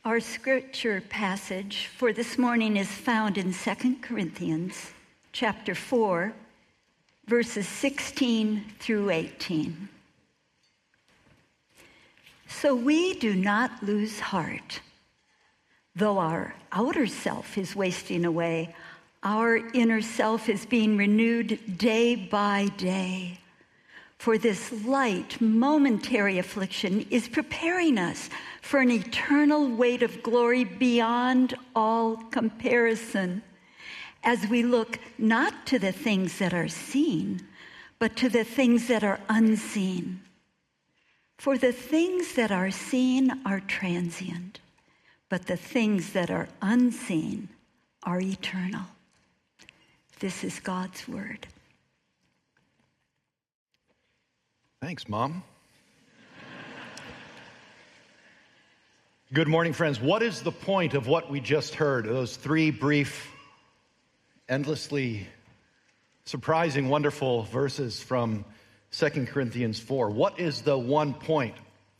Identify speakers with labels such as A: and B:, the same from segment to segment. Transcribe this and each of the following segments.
A: Our scripture passage for this morning is found in 2 Corinthians chapter 4, verses 16 through 18. So we do not lose heart. Though our outer self is wasting away, our inner self is being renewed day by day. For this light, momentary affliction is preparing us for an eternal weight of glory beyond all comparison, as we look not to the things that are seen, but to the things that are unseen. For the things that are seen are transient, but the things that are unseen are eternal. This is God's word.
B: Thanks, Mom. Good morning, friends. What is the point of what we just heard? Those three brief, endlessly surprising, wonderful verses from 2 Corinthians 4. What is the one point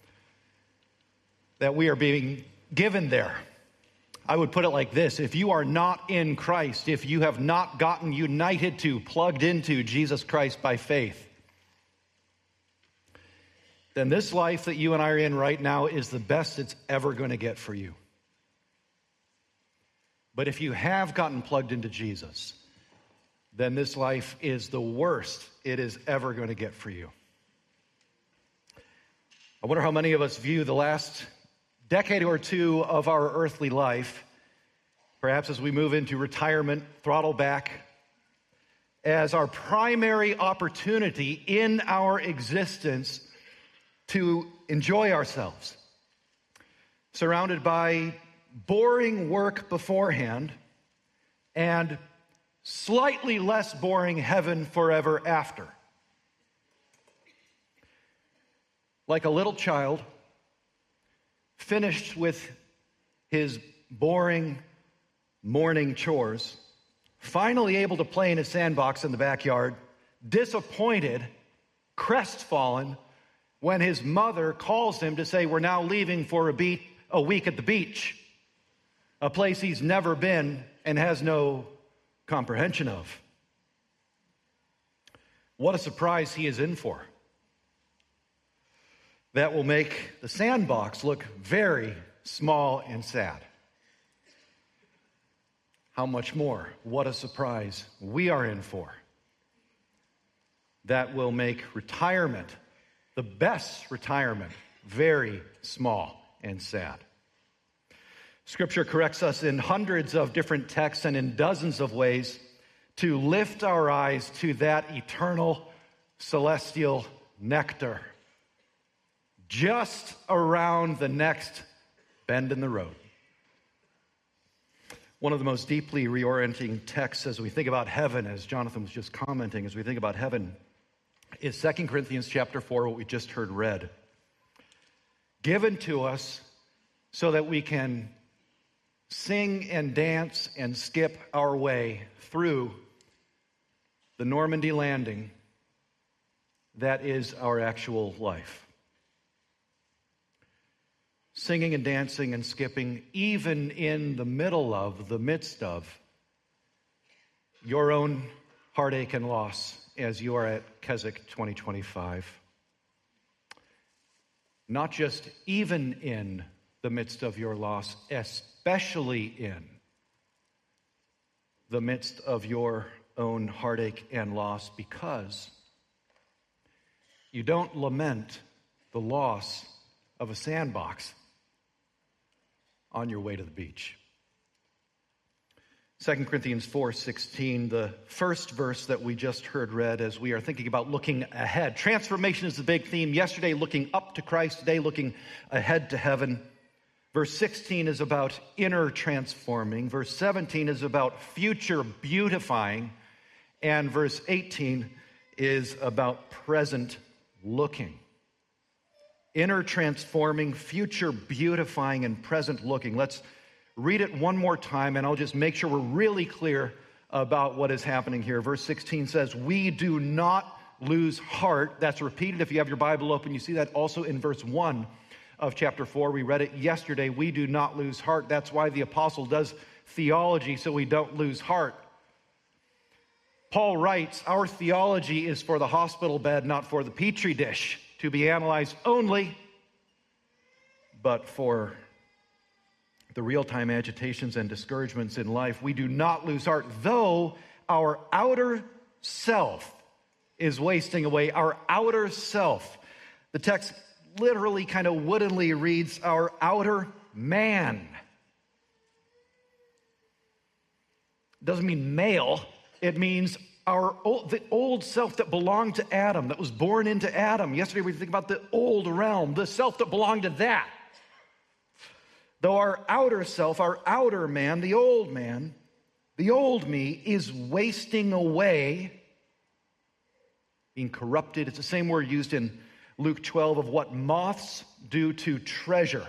B: that we are being given there? I would put it like this. If you are not in Christ, if you have not gotten united to, plugged into Jesus Christ by faith, then this life that you and I are in right now is the best it's ever going to get for you. But if you have gotten plugged into Jesus, then this life is the worst it is ever going to get for you. I wonder how many of us view the last decade or two of our earthly life, perhaps as we move into retirement, throttle back, as our primary opportunity in our existence to enjoy ourselves, surrounded by boring work beforehand and slightly less boring heaven forever after. Like a little child finished with his boring morning chores, finally able to play in his sandbox in the backyard, disappointed, crestfallen, when his mother calls him to say, we're now leaving for a week at the beach, a place he's never been and has no comprehension of. What a surprise he is in for. That will make the sandbox look very small and sad. How much more? What a surprise we are in for. That will make retirement, the best retirement, very small and sad. Scripture corrects us in hundreds of different texts and in dozens of ways to lift our eyes to that eternal celestial nectar just around the next bend in the road. One of the most deeply reorienting texts as we think about heaven, as Jonathan was just commenting, as we think about heaven, is 2 Corinthians chapter 4, what we just heard read. Given to us so that we can sing and dance and skip our way through the Normandy landing that is our actual life. Singing and dancing and skipping even in the midst of your own heartache and loss as you are at Keswick 2025. Not just even in the midst of your loss, especially in the midst of your own heartache and loss, because you don't lament the loss of a sandbox on your way to the beach. 2 Corinthians 4:16, the first verse that we just heard read as we are thinking about looking ahead. Transformation is the big theme. Yesterday, looking up to Christ. Today, looking ahead to heaven. Verse 16 is about inner transforming. Verse 17 is about future beautifying. And verse 18 is about present looking. Inner transforming, future beautifying, and present looking. Let's read it one more time, and I'll just make sure we're really clear about what is happening here. Verse 16 says, we do not lose heart. That's repeated if you have your Bible open. You see that also in verse 1 of chapter 4. We read it yesterday. We do not lose heart. That's why the apostle does theology, so we don't lose heart. Paul writes, our theology is for the hospital bed, not for the petri dish, to be analyzed only, but for the real-time agitations and discouragements in life. We do not lose heart, though our outer self is wasting away. Our outer self. The text literally kind of woodenly reads, our outer man. It doesn't mean male. It means the old self that belonged to Adam, that was born into Adam. Yesterday we think about the old realm, the self that belonged to that. Though our outer self, our outer man, the old me, is wasting away, being corrupted. It's the same word used in Luke 12 of what moths do to treasure.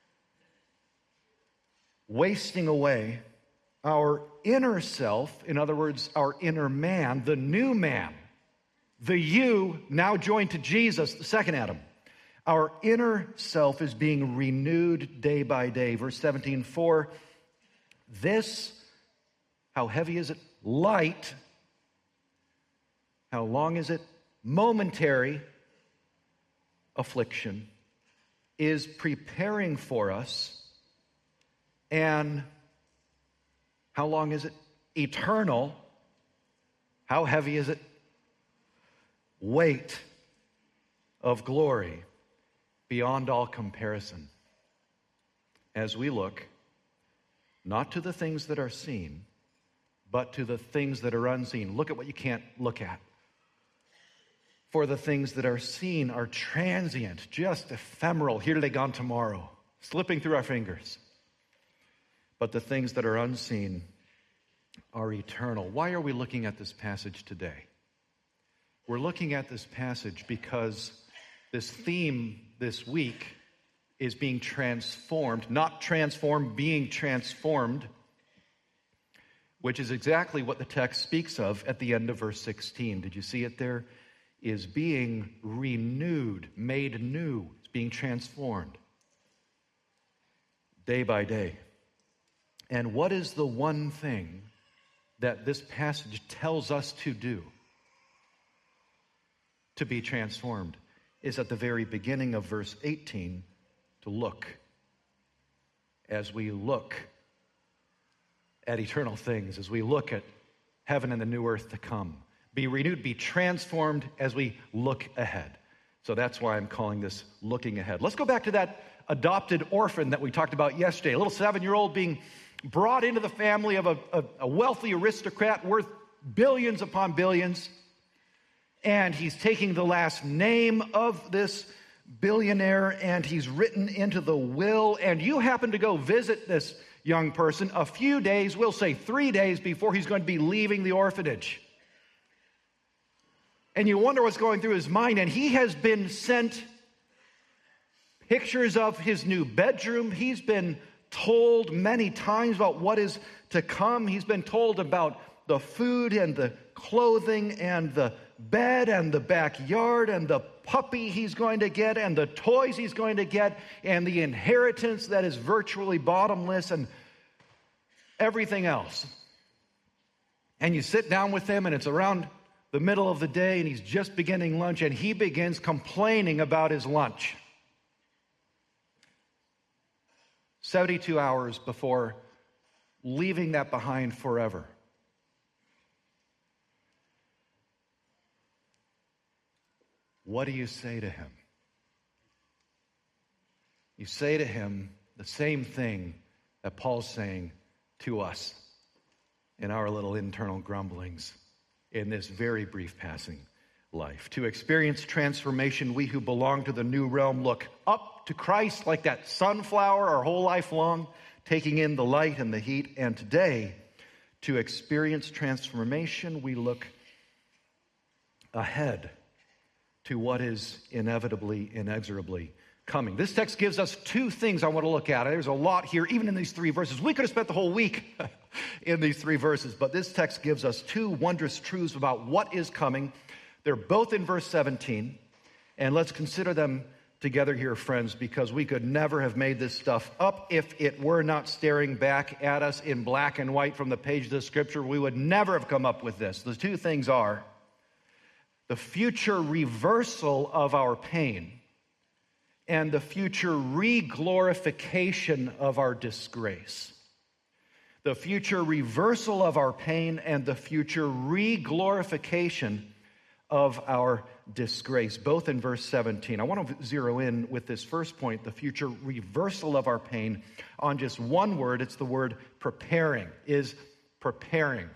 B: Wasting away. Our inner self, in other words, our inner man, the new man, the you now joined to Jesus, the second Adam. Our inner self is being renewed day by day. Verse 17, for this, how heavy is it? Light. How long is it? Momentary affliction is preparing for us. And how long is it? Eternal. How heavy is it? Weight of glory beyond all comparison. As we look, not to the things that are seen, but to the things that are unseen. Look at what you can't look at. For the things that are seen are transient, just ephemeral, here today, gone tomorrow, slipping through our fingers. But the things that are unseen are eternal. Why are we looking at this passage today? We're looking at this passage because this theme this week is being transformed, not transformed, being transformed, which is exactly what the text speaks of at the end of verse 16. Did you see it there? Is being renewed, made new. It's being transformed day by day. And what is the one thing that this passage tells us to do to be transformed? Is at the very beginning of verse 18 to look. As we look at eternal things, as we look at heaven and the new earth to come, be renewed, be transformed as we look ahead. So that's why I'm calling this looking ahead. Let's go back to that adopted orphan that we talked about yesterday, a little 7-year-old being brought into the family of a wealthy aristocrat worth billions upon billions. And he's taking the last name of this billionaire and he's written into the will. And you happen to go visit this young person a few days, we'll say 3 days before he's going to be leaving the orphanage. And you wonder what's going through his mind. And he has been sent pictures of his new bedroom. He's been told many times about what is to come. He's been told about the food and the clothing and the bed and the backyard and the puppy he's going to get and the toys he's going to get and the inheritance that is virtually bottomless and everything else. And you sit down with him and it's around the middle of the day and he's just beginning lunch and he begins complaining about his lunch. 72 hours before leaving that behind forever. What do you say to him? You say to him the same thing that Paul's saying to us in our little internal grumblings in this very brief passing life. To experience transformation, we who belong to the new realm look up to Christ like that sunflower our whole life long, taking in the light and the heat. And today, to experience transformation, we look ahead to what is inevitably, inexorably coming. This text gives us two things I want to look at. There's a lot here, even in these 3 verses. We could have spent the whole week in these 3 verses, but this text gives us 2 wondrous truths about what is coming. They're both in verse 17, and let's consider them together here, friends, because we could never have made this stuff up if it were not staring back at us in black and white from the page of the Scripture. We would never have come up with this. The two things are the future reversal of our pain and the future re-glorification of our disgrace. The future reversal of our pain and the future re-glorification of our disgrace, both in verse 17. I want to zero in with this first point, the future reversal of our pain, on just one word. It's the word preparing, is preparing.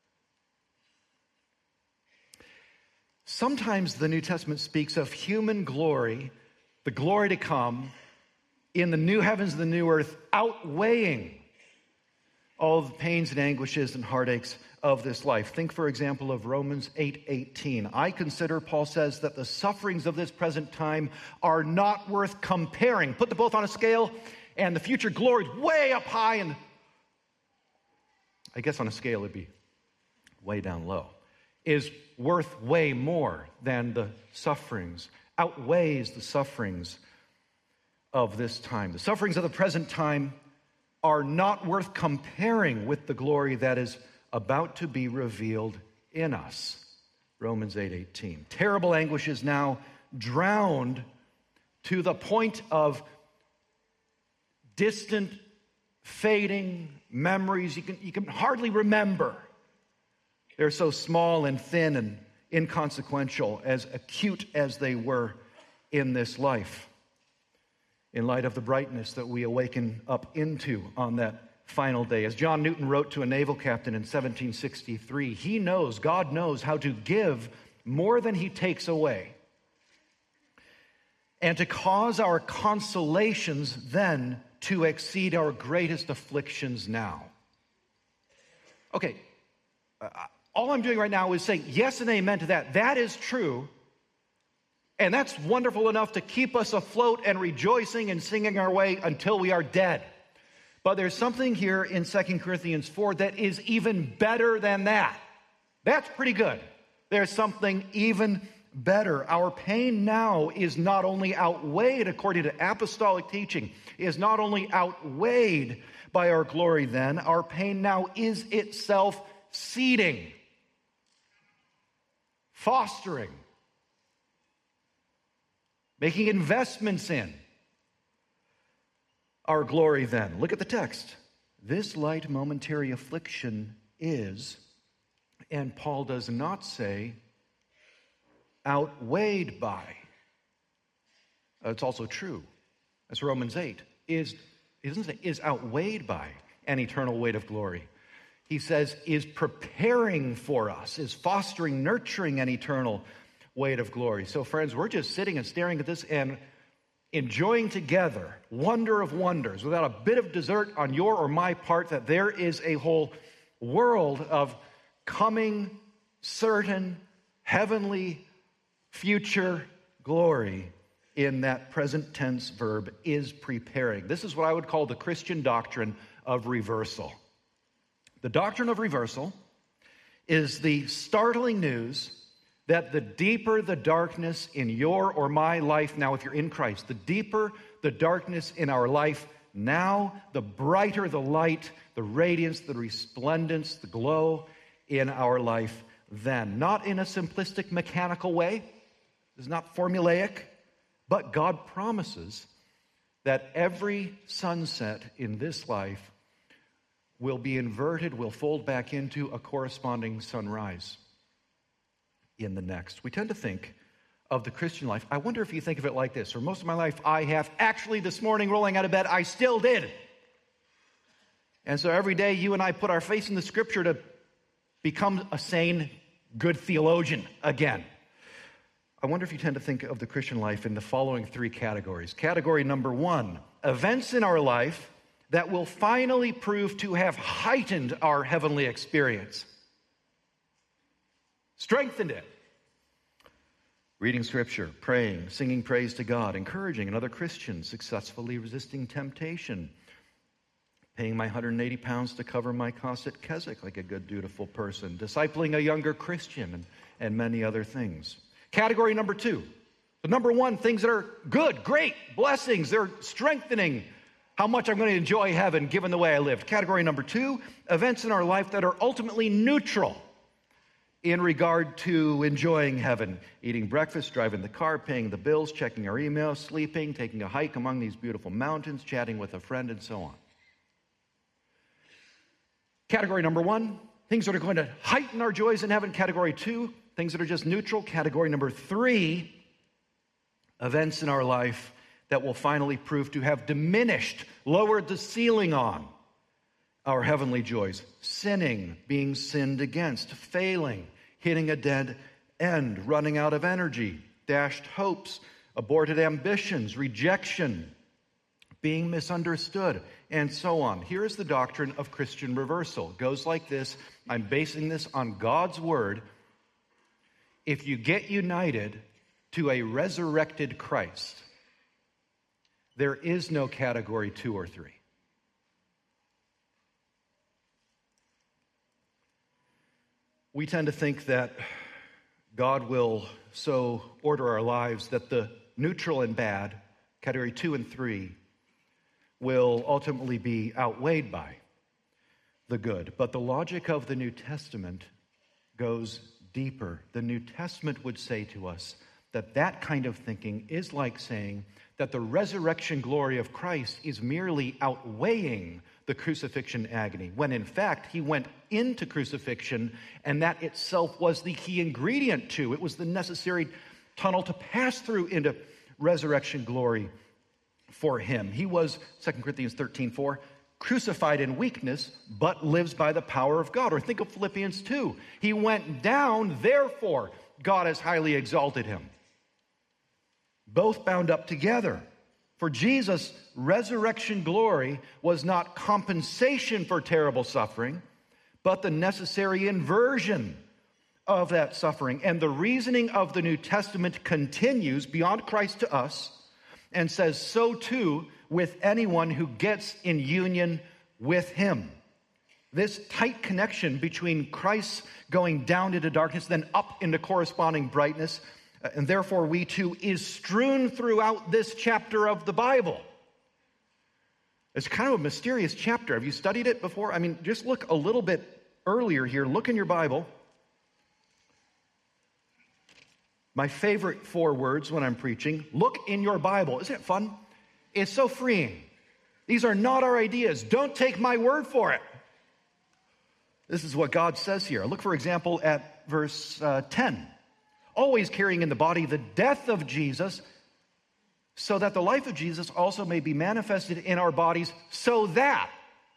B: Sometimes the New Testament speaks of human glory, the glory to come, in the new heavens and the new earth, outweighing all the pains and anguishes and heartaches of this life. Think, for example, of Romans 8:18. I consider, Paul says, that the sufferings of this present time are not worth comparing. Put them both on a scale, and the future glory is way up high, and I guess on a scale it'd be way down low, is worth way more than the sufferings, outweighs the sufferings of this time. The sufferings of the present time are not worth comparing with the glory that is about to be revealed in us. Romans 8:18. Terrible anguish is now drowned to the point of distant, fading memories you can hardly remember. They're so small and thin and inconsequential, as acute as they were in this life, in light of the brightness that we awaken up into on that final day. As John Newton wrote to a naval captain in 1763, God knows how to give more than he takes away, and to cause our consolations then to exceed our greatest afflictions now. Okay, all I'm doing right now is saying yes and amen to that. That is true. And that's wonderful enough to keep us afloat and rejoicing and singing our way until we are dead. But there's something here in 2 Corinthians 4 that is even better than that. That's pretty good. There's something even better. Our pain now is not only outweighed, according to apostolic teaching, is not only outweighed by our glory then, our pain now is itself seeding, fostering, making investments in our glory then. Look at the text. This light momentary affliction is, and Paul does not say, outweighed by. It's also true. That's Romans 8. He doesn't say is outweighed by an eternal weight of glory. He says is preparing for us, is fostering, nurturing an eternal weight of glory. So friends, we're just sitting and staring at this and enjoying together wonder of wonders without a bit of dessert on your or my part, that there is a whole world of coming, certain, heavenly, future glory in that present tense verb, is preparing. This is what I would call the Christian doctrine of reversal. The doctrine of reversal is the startling news that the deeper the darkness in your or my life now, if you're in Christ, the deeper the darkness in our life now, the brighter the light, the radiance, the resplendence, the glow in our life then. Not in a simplistic, mechanical way. It's not formulaic, but God promises that every sunset in this life will be inverted, will fold back into a corresponding sunrise in the next. We tend to think of the Christian life. I wonder if you think of it like this. For most of my life, I have. Actually, this morning, rolling out of bed, I still did. And so every day, you and I put our face in the Scripture to become a sane, good theologian again. I wonder if you tend to think of the Christian life in the following three categories. Category number one, events in our life that will finally prove to have heightened our heavenly experience, strengthened it. Reading Scripture, praying, singing praise to God, encouraging another Christian, successfully resisting temptation, paying my 180 pounds to cover my costs at Keswick like a good, dutiful person, discipling a younger Christian, and many other things. Category number two, So number one, things that are good, great, blessings, they're strengthening how much I'm going to enjoy heaven given the way I lived. Category number two, events in our life that are ultimately neutral in regard to enjoying heaven. Eating breakfast, driving the car, paying the bills, checking our emails, sleeping, taking a hike among these beautiful mountains, chatting with a friend, and so on. Category number one, things that are going to heighten our joys in heaven. Category two, things that are just neutral. Category number three, events in our life that will finally prove to have diminished, lowered the ceiling on our heavenly joys. Sinning, being sinned against, failing, hitting a dead end, running out of energy, dashed hopes, aborted ambitions, rejection, being misunderstood, and so on. Here is the doctrine of Christian reversal. It goes like this. I'm basing this on God's word. If you get united to a resurrected Christ, there is no category 2 or 3. We tend to think that God will so order our lives that the neutral and bad, category 2 and 3, will ultimately be outweighed by the good. But the logic of the New Testament goes deeper. The New Testament would say to us that that kind of thinking is like saying that the resurrection glory of Christ is merely outweighing the crucifixion agony, when in fact he went into crucifixion and that itself was the key ingredient to, it was the necessary tunnel to pass through into resurrection glory for him. He was, 2 Corinthians 13:4, crucified in weakness, but lives by the power of God. Or think of Philippians 2. He went down, therefore God has highly exalted him. Both bound up together. For Jesus, resurrection glory was not compensation for terrible suffering, but the necessary inversion of that suffering. And the reasoning of the New Testament continues beyond Christ to us and says so too with anyone who gets in union with him. This tight connection between Christ going down into darkness, then up into corresponding brightness, and therefore we too, is strewn throughout this chapter of the Bible. It's kind of a mysterious chapter. Have you studied it before? I mean, just look a little bit earlier here. Look in your Bible. My favorite 4 words when I'm preaching, look in your Bible. Isn't it fun? It's so freeing. These are not our ideas. Don't take my word for it. This is what God says here. Look, for example, at verse 10. Always carrying in the body the death of Jesus, so that the life of Jesus also may be manifested in our bodies, so that,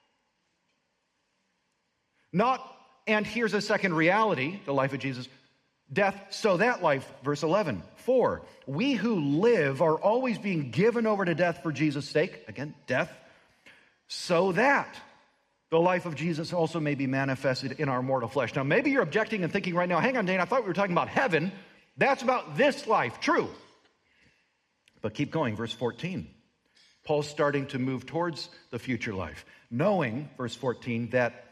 B: not, and here's a second reality, the life of Jesus, death, so that life, verse 11. 4, we who live are always being given over to death for Jesus' sake, again, death, so that the life of Jesus also may be manifested in our mortal flesh. Now, maybe you're objecting and thinking right now, hang on, Dane, I thought we were talking about heaven. That's about this life, true. But keep going, verse 14. Paul's starting to move towards the future life, knowing, verse 14, that,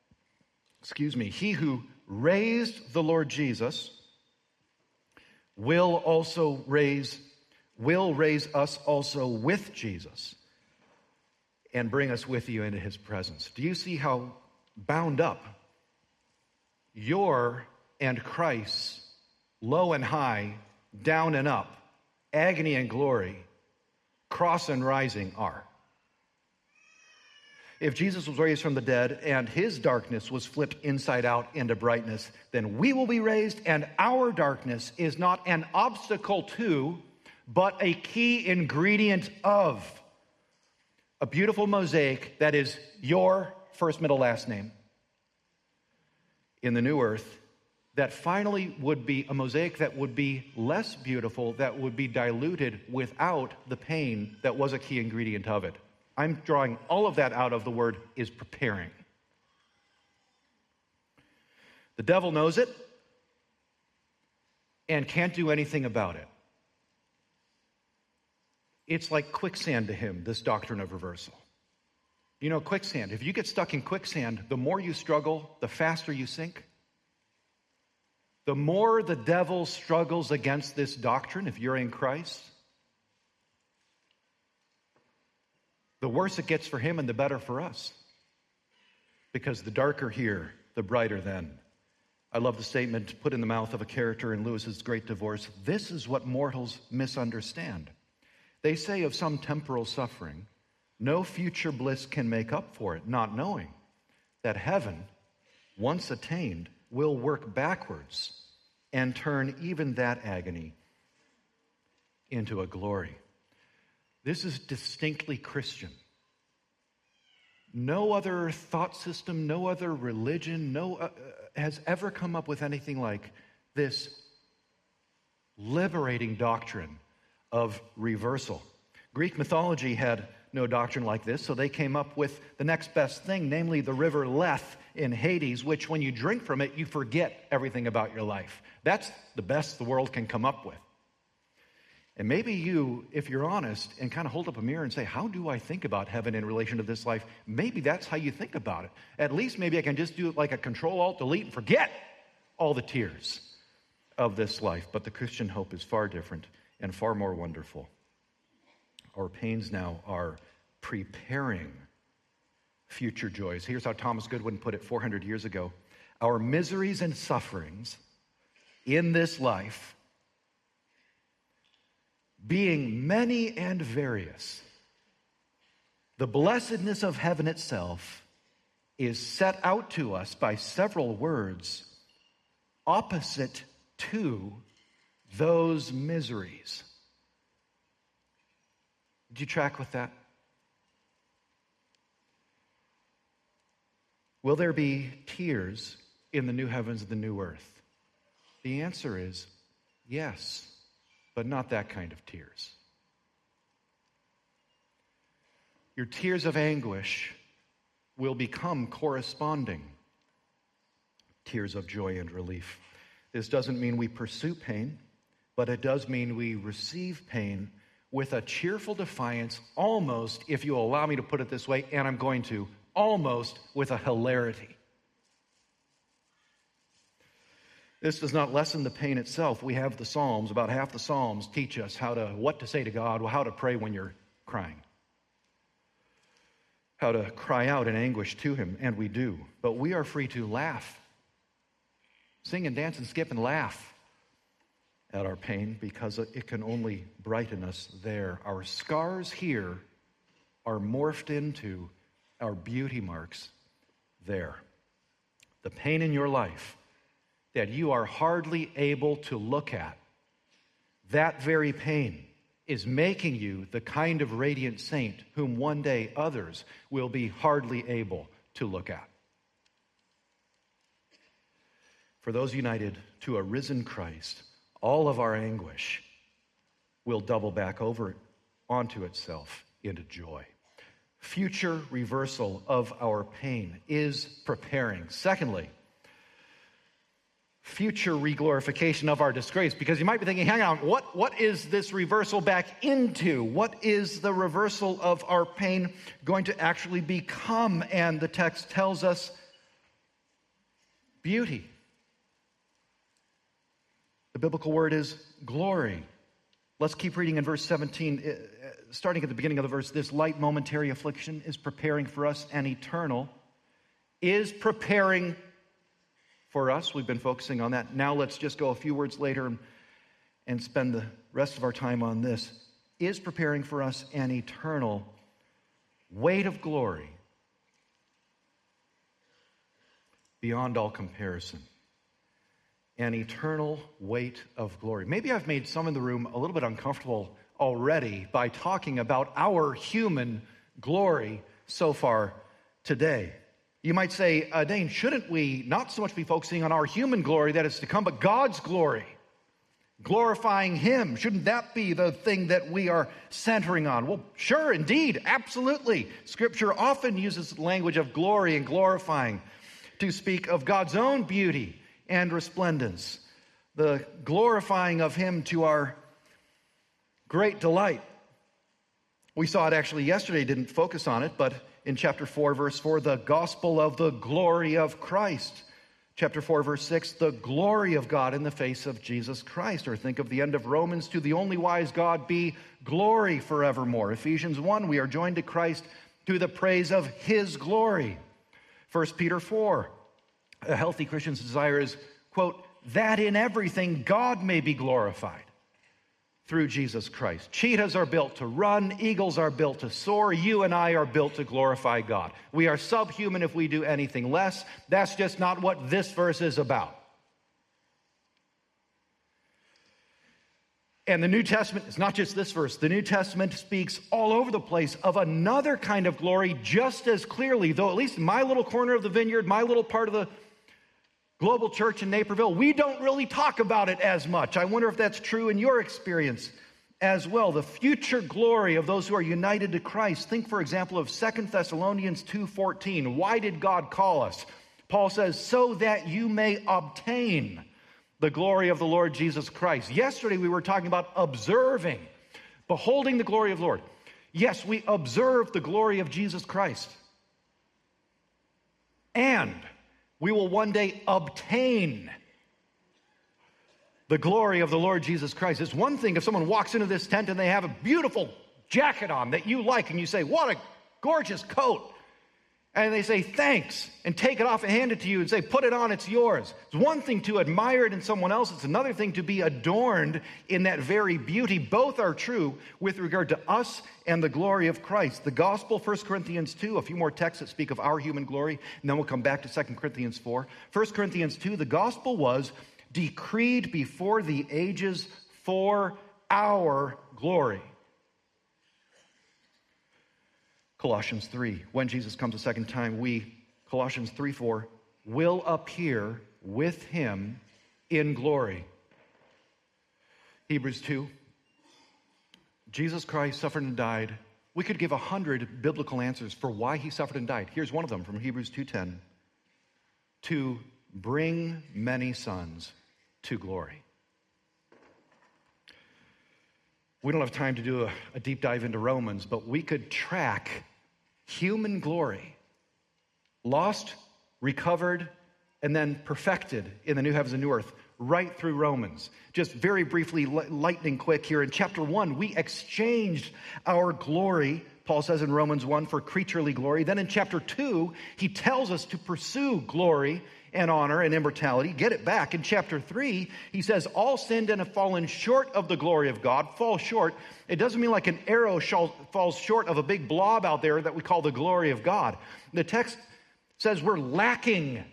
B: he who raised the Lord Jesus will raise us also with Jesus and bring us with you into his presence. Do you see how bound up your and Christ's low and high, down and up, agony and glory, cross and rising are? If Jesus was raised from the dead and his darkness was flipped inside out into brightness, then we will be raised, and our darkness is not an obstacle to, but a key ingredient of a beautiful mosaic that is your first, middle, last name in the new earth, that finally would be a mosaic that would be less beautiful, that would be diluted without the pain that was a key ingredient of it. I'm drawing all of that out of the word is preparing. The devil knows it and can't do anything about it. It's like quicksand to him, this doctrine of reversal. You know, quicksand, if you get stuck in quicksand, the more you struggle, the faster you sink. the more the devil struggles against this doctrine, if you're in Christ, the worse it gets for him and the better for us. Because the darker here, the brighter then. I love the statement put in the mouth of a character in Lewis's Great Divorce. This is what mortals misunderstand. They say of some temporal suffering, no future bliss can make up for it, not knowing that heaven, once attained, will work backwards and turn even that agony into a glory. This is distinctly Christian. No other thought system, no other religion, has ever come up with anything like this liberating doctrine of reversal. Greek mythology had no doctrine like this, so they came up with the next best thing, namely the river Lethe in Hades, which when you drink from it, you forget everything about your life. That's the best the world can come up with. And maybe you, if you're honest, and kind of hold up a mirror and say, how do I think about heaven in relation to this life? Maybe that's how you think about it. At least maybe I can just do it like a Control-Alt-Delete and forget all the tears of this life. But the Christian hope is far different and far more wonderful. Our pains now are preparing future joys. Here's how Thomas Goodwin put it 400 years ago. Our miseries and sufferings in this life, being many and various, the blessedness of heaven itself is set out to us by several words opposite to those miseries. Did you track with that? Will there be tears in the new heavens and the new earth? The answer is yes, but not that kind of tears. Your tears of anguish will become corresponding tears of joy and relief. This doesn't mean we pursue pain, but it does mean we receive pain with a cheerful defiance, almost, if you allow me to put it this way, and I'm going to, almost with a hilarity. This does not lessen the pain itself. We have the Psalms. About half the Psalms teach us what to say to God, how to pray when you're crying, how to cry out in anguish to him, and we do. But we are free to laugh, sing and dance and skip and laugh at our pain because it can only brighten us there. Our scars here are morphed into our beauty marks there. The pain in your life that you are hardly able to look at, that very pain is making you the kind of radiant saint whom one day others will be hardly able to look at. For those united to a risen Christ, all of our anguish will double back over onto itself into joy. Future reversal of our pain is preparing. Secondly, future reglorification of our disgrace. Because you might be thinking, hang on, what is this reversal back into? What is the reversal of our pain going to actually become? And the text tells us beauty. The biblical word is glory. Let's keep reading in verse 17. Starting at the beginning of the verse, this light momentary affliction is preparing for us an eternal, is preparing for us. We've been focusing on that. Now let's just go a few words later and spend the rest of our time on this. Is preparing for us an eternal weight of glory beyond all comparison. An eternal weight of glory. Maybe I've made some in the room a little bit uncomfortable already by talking about our human glory so far today. You might say, Dane, shouldn't we not so much be focusing on our human glory that is to come, but God's glory, glorifying him? Shouldn't that be the thing that we are centering on? Well, sure, indeed, absolutely. Scripture often uses the language of glory and glorifying to speak of God's own beauty and resplendence, the glorifying of him to our great delight. We saw it actually yesterday, didn't focus on it, but in chapter 4, verse 4, the gospel of the glory of Christ. Chapter 4, verse 6, the glory of God in the face of Jesus Christ. Or think of the end of Romans, to the only wise God be glory forevermore. Ephesians 1, we are joined to Christ to the praise of his glory. 1 Peter 4, a healthy Christian's desire is, quote, that in everything God may be glorified through Jesus Christ. Cheetahs are built to run. Eagles are built to soar. You and I are built to glorify God. We are subhuman if we do anything less. That's just not what this verse is about. And the New Testament, it's not just this verse. The New Testament speaks all over the place of another kind of glory just as clearly, though at least in my little corner of the vineyard, my little part of the global church in Naperville, we don't really talk about it as much. I wonder if that's true in your experience as well. The future glory of those who are united to Christ. Think, for example, of 2 Thessalonians 2:14. Why did God call us? Paul says, so that you may obtain the glory of the Lord Jesus Christ. Yesterday we were talking about observing, beholding the glory of the Lord. Yes, we observe the glory of Jesus Christ. And we will one day obtain the glory of the Lord Jesus Christ. It's one thing if someone walks into this tent and they have a beautiful jacket on that you like, and you say, what a gorgeous coat. And they say, thanks, and take it off and hand it to you and say, put it on, it's yours. It's one thing to admire it in someone else. It's another thing to be adorned in that very beauty. Both are true with regard to us and the glory of Christ. The gospel, 1 Corinthians 2, a few more texts that speak of our human glory, and then we'll come back to 2 Corinthians 4. 1 Corinthians 2, the gospel was decreed before the ages for our glory. Colossians 3, when Jesus comes a second time, we, Colossians 3:4, will appear with him in glory. Hebrews 2, Jesus Christ suffered and died. We could give 100 biblical answers for why he suffered and died. Here's one of them from Hebrews 2:10. To bring many sons to glory. We don't have time to do a deep dive into Romans, but we could track human glory, lost, recovered, and then perfected in the new heavens and new earth, right through Romans. Just very briefly, lightning quick here. In chapter 1, we exchanged our glory, Paul says in Romans 1, for creaturely glory. Then in chapter 2, he tells us to pursue glory and honor and immortality, get it back. In chapter 3, he says, all sinned and have fallen short of the glory of God. Fall short. It doesn't mean like an arrow falls short of a big blob out there that we call the glory of God. The text says we're lacking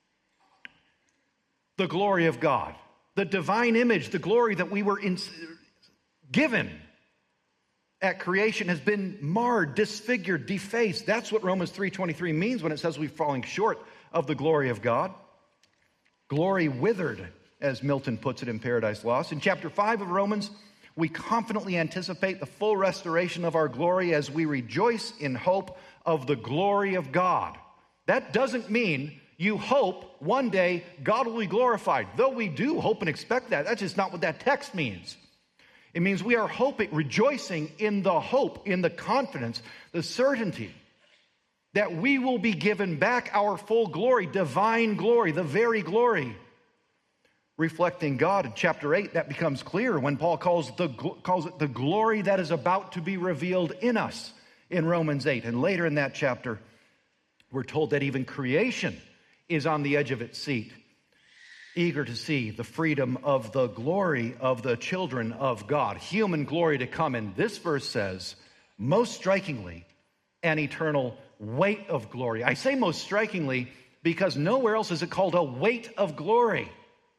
B: the glory of God, the divine image, the glory that we were given at creation has been marred, disfigured, defaced. That's what Romans 3:23 means when it says we're falling short of the glory of God. Glory withered, as Milton puts it in Paradise Lost. In chapter 5 of Romans, we confidently anticipate the full restoration of our glory as we rejoice in hope of the glory of God. That doesn't mean you hope one day God will be glorified. Though we do hope and expect that, that's just not what that text means. It means we are hoping, rejoicing in the hope, in the confidence, the certainty that we will be given back our full glory, divine glory, the very glory, reflecting God. In chapter 8, that becomes clear when Paul calls it the glory that is about to be revealed in us in Romans 8. And later in that chapter, we're told that even creation is on the edge of its seat, eager to see the freedom of the glory of the children of God, human glory to come. And this verse says, most strikingly, an eternal weight of glory. I say most strikingly because nowhere else is it called a weight of glory.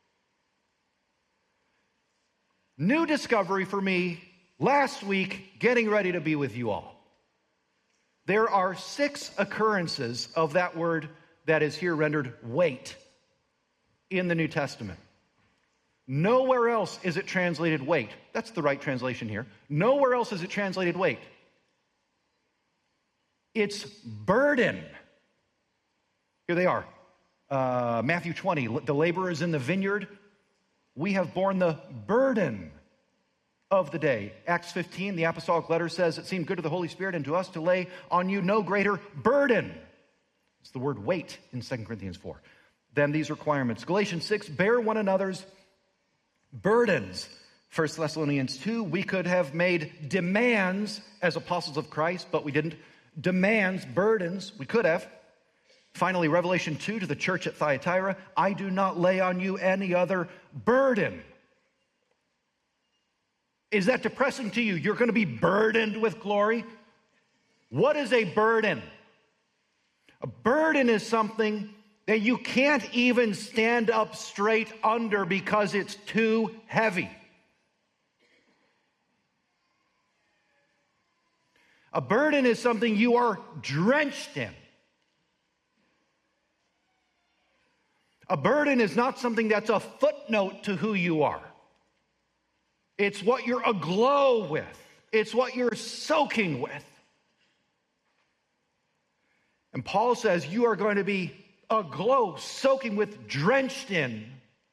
B: New discovery for me last week, getting ready to be with you all. There are 6 occurrences of that word that is here rendered weight in the New Testament. Nowhere else is it translated weight. That's the right translation here. Nowhere else is it translated weight. It's burden. Here they are. Matthew 20, the laborers in the vineyard. We have borne the burden of the day. Acts 15, the apostolic letter says, it seemed good to the Holy Spirit and to us to lay on you no greater burden. It's the word weight in 2 Corinthians 4 than these requirements. Galatians 6, bear one another's burdens. 1 Thessalonians 2, we could have made demands as apostles of Christ, but we didn't. Demands, burdens, we could have. Finally, Revelation 2 to the church at Thyatira, I do not lay on you any other burden. Is that depressing to you? You're going to be burdened with glory? What is a burden? A burden is something that you can't even stand up straight under because it's too heavy. A burden is something you are drenched in. A burden is not something that's a footnote to who you are. It's what you're aglow with. It's what you're soaking with. And Paul says you are going to be aglow, soaking with, drenched in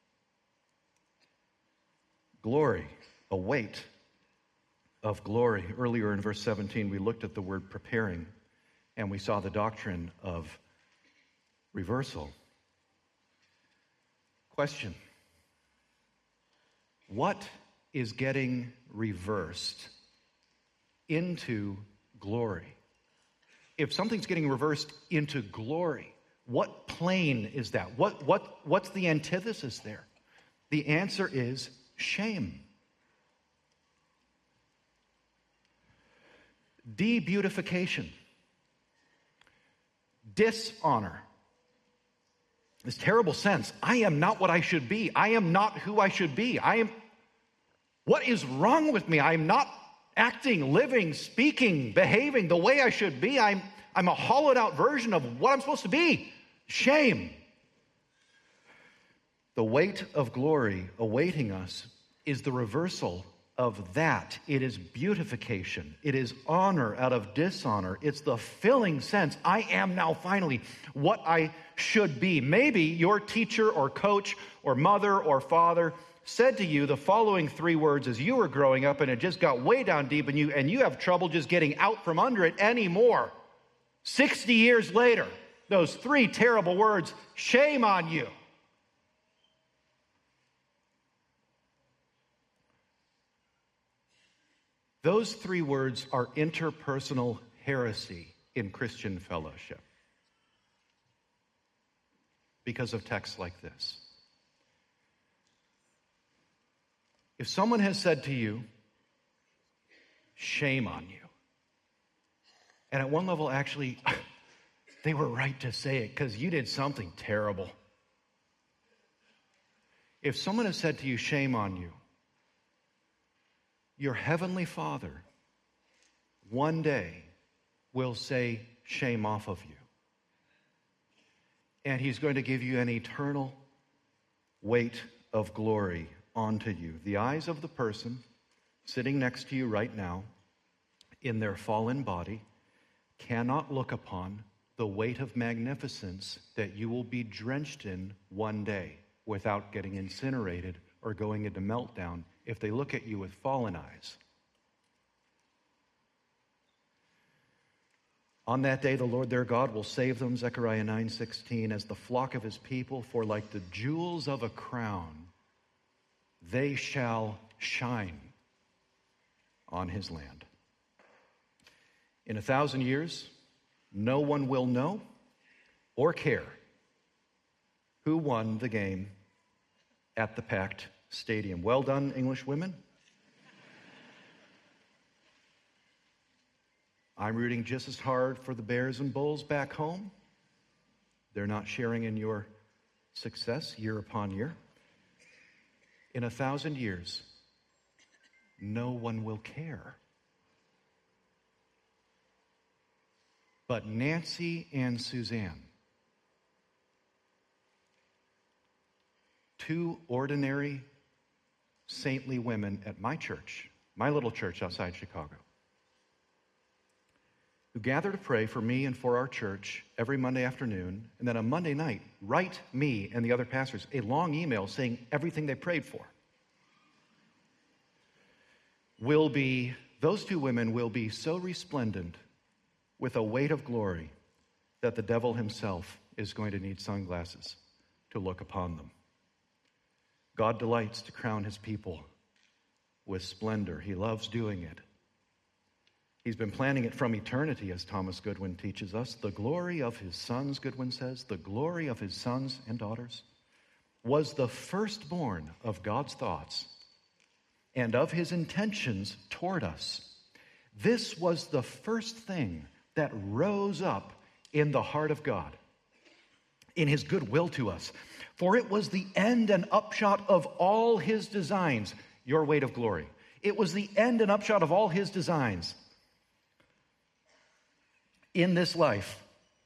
B: glory, a weight of glory. Earlier in verse 17, we looked at the word preparing, and we saw the doctrine of reversal. Question: what is getting reversed into glory? If something's getting reversed into glory, what plane is that? What's the antithesis there? The answer is shame. Debeautification. Dishonor. This terrible sense, I am not what I should be. I am not who I should be. What is wrong with me? I'm not acting, living, speaking, behaving the way I should be. I'm a hollowed out version of what I'm supposed to be. Shame. The weight of glory awaiting us is the reversal of that. It is beautification. It is honor out of dishonor. It's the filling sense. I am now finally what I should be. Maybe your teacher or coach or mother or father said to you the following three words as you were growing up, and it just got way down deep in you, and you have trouble just getting out from under it anymore. 60 years later, those three terrible words: shame on you. Those three words are interpersonal heresy in Christian fellowship because of texts like this. If someone has said to you, shame on you, and at one level, actually, they were right to say it because you did something terrible. If someone has said to you, shame on you, your heavenly Father one day will say, shame off of you. And he's going to give you an eternal weight of glory onto you. The eyes of the person sitting next to you right now in their fallen body cannot look upon the weight of magnificence that you will be drenched in one day without getting incinerated or going into meltdown if they look at you with fallen eyes. On that day, the Lord their God will save them, Zechariah 9:16, as the flock of his people, for like the jewels of a crown, they shall shine on his land. In 1,000 years, no one will know or care who won the game at the packed stadium. Well done, English women. I'm rooting just as hard for the Bears and Bulls back home. They're not sharing in your success year upon year. In 1,000 years, no one will care. But Nancy and Suzanne, two ordinary, saintly women at my church, my little church outside Chicago, who gather to pray for me and for our church every Monday afternoon, and then on Monday night, write me and the other pastors a long email saying everything they prayed for. Those two women will be so resplendent with a weight of glory that the devil himself is going to need sunglasses to to look upon them. God delights to crown his people with splendor. He loves doing it. He's been planning it from eternity, as Thomas Goodwin teaches us. The glory of his sons, Goodwin says, the glory of his sons and daughters was the firstborn of God's thoughts and of his intentions toward us. This was the first thing that rose up in the heart of God, in his goodwill to us. For it was the end and upshot of all his designs, your weight of glory. It was the end and upshot of all his designs in this life.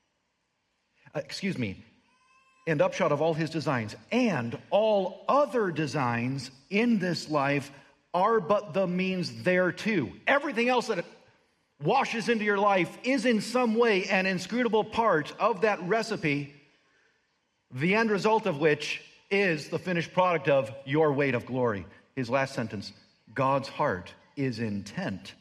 B: And upshot of all his designs. And all other designs in this life are but the means thereto. Everything else that washes into your life is in some way an inscrutable part of that recipe, the end result of which is the finished product of your weight of glory. His last sentence, God's heart is intent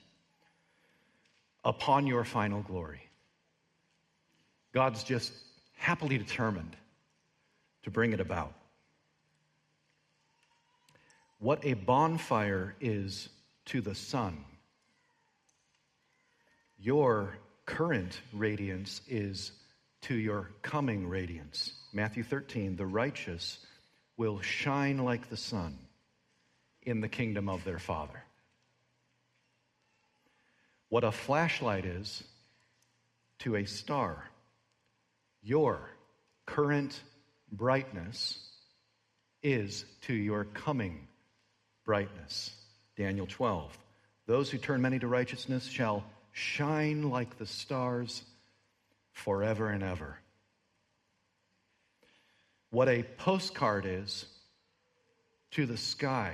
B: upon your final glory. God's just happily determined to bring it about. What a bonfire is to the sun, your current radiance is to your coming radiance. Matthew 13, the righteous will shine like the sun in the kingdom of their Father. What a flashlight is to a star, your current brightness is to your coming brightness. Daniel 12, those who turn many to righteousness shall shine like the stars forever and ever. What a postcard is to the sky.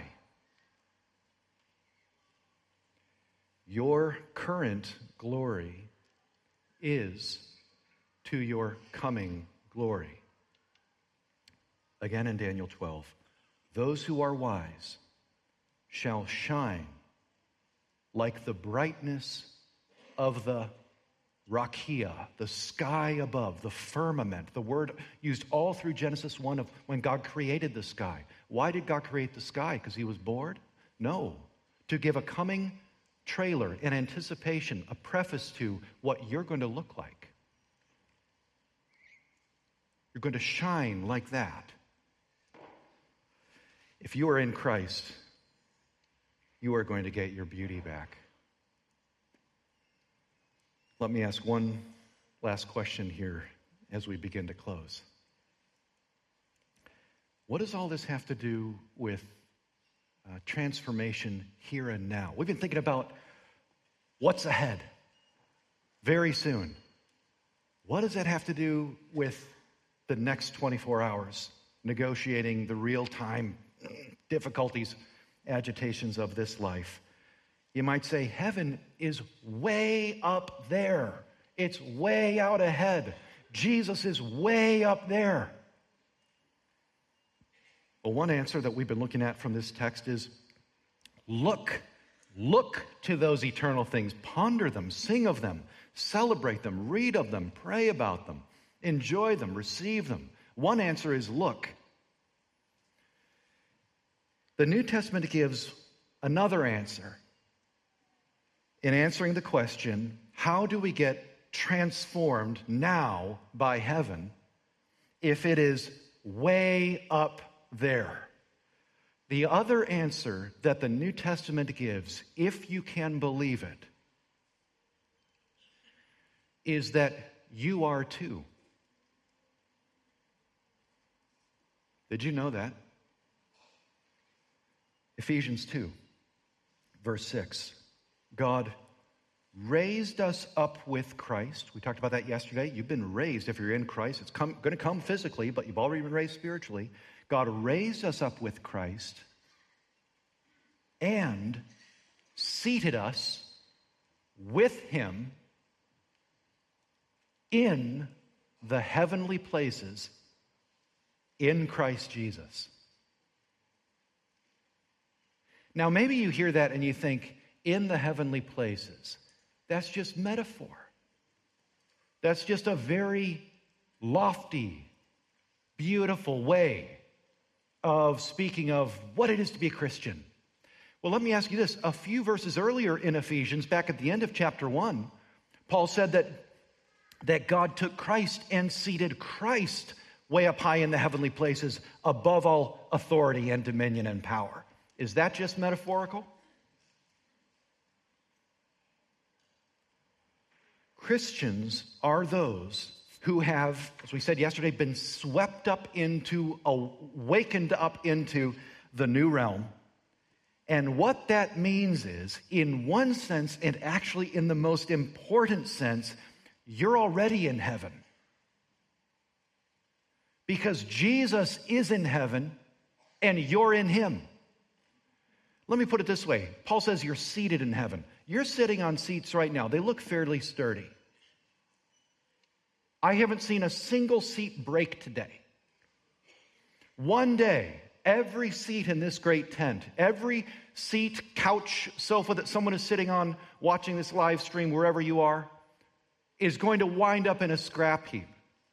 B: Your current glory is to your coming glory. Again in Daniel 12, those who are wise shall shine like the brightness of the rakia, the sky above, the firmament, the word used all through Genesis 1 of when God created the sky. Why did God create the sky? Because he was bored? No. To give a coming trailer, an anticipation, a preface to what you're going to look like. You're going to shine like that. If you are in Christ, you are going to get your beauty back. Let me ask one last question here as we begin to close. What does all this have to do with transformation here and now? We've been thinking about what's ahead very soon. What does that have to do with the next 24 hours, negotiating the real-time difficulties, agitations of this life? You might say, heaven is way up there. It's way out ahead. Jesus is way up there. Well, one answer that we've been looking at from this text is look to those eternal things, ponder them, sing of them, celebrate them, read of them, pray about them, enjoy them, receive them. One answer is look. The New Testament gives another answer in answering the question, how do we get transformed now by heaven if it is way up there? The other answer that the New Testament gives, if you can believe it, is that you are too. Did you know that? Ephesians 2, verse 6. God raised us up with Christ. We talked about that yesterday. You've been raised if you're in Christ. It's going to come physically, but you've already been raised spiritually. God raised us up with Christ and seated us with him in the heavenly places in Christ Jesus. Now, maybe you hear that and you think, in the heavenly places, that's just metaphor. That's just a very lofty beautiful way of speaking of what it is to be a Christian. Well, let me ask you this. A few verses earlier in Ephesians, back at the end of chapter 1, Paul said that God took Christ and seated Christ way up high in the heavenly places above all authority and dominion and power. Is that just metaphorical? Christians are those who have, as we said yesterday, been swept up into, awakened up into the new realm. And what that means is, in one sense, and actually in the most important sense, you're already in heaven. Because Jesus is in heaven and you're in him. Let me put it this way. Paul says you're seated in heaven. You're sitting on seats right now. They look fairly sturdy. I haven't seen a single seat break today. One day, every seat in this great tent, every seat, couch, sofa that someone is sitting on watching this live stream wherever you are, is going to wind up in a scrap heap.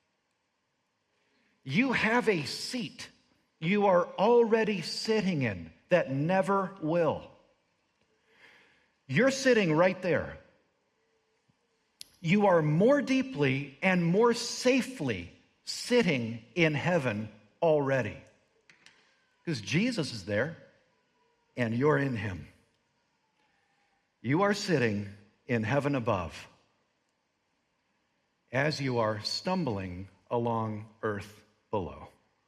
B: You have a seat you are already sitting in that never will. You're sitting right there. You are more deeply and more safely sitting in heaven already. Because Jesus is there and you're in him. You are sitting in heaven above as you are stumbling along earth below.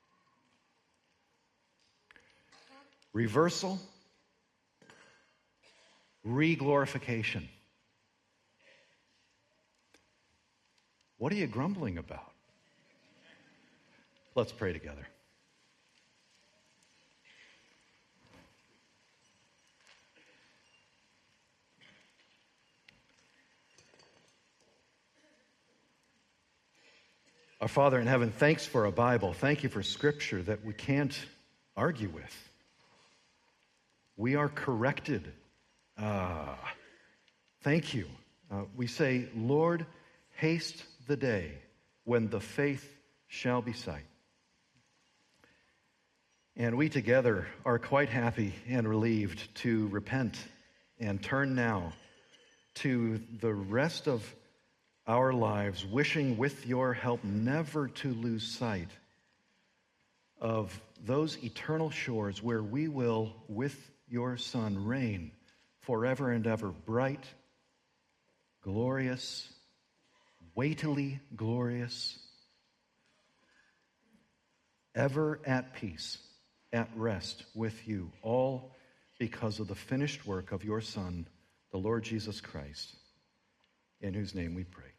B: Reversal, re-glorification. What are you grumbling about? Let's pray together. Our Father in heaven, thanks for a Bible. Thank you for Scripture that we can't argue with. We are corrected. Thank you. We say, Lord, haste the day when the faith shall be sight. And we together are quite happy and relieved to repent and turn now to the rest of our lives, wishing with your help never to lose sight of those eternal shores where we will, with your Son, reign forever and ever, bright, glorious, weightily glorious, ever at peace, at rest with you, all because of the finished work of your Son, the Lord Jesus Christ, in whose name we pray.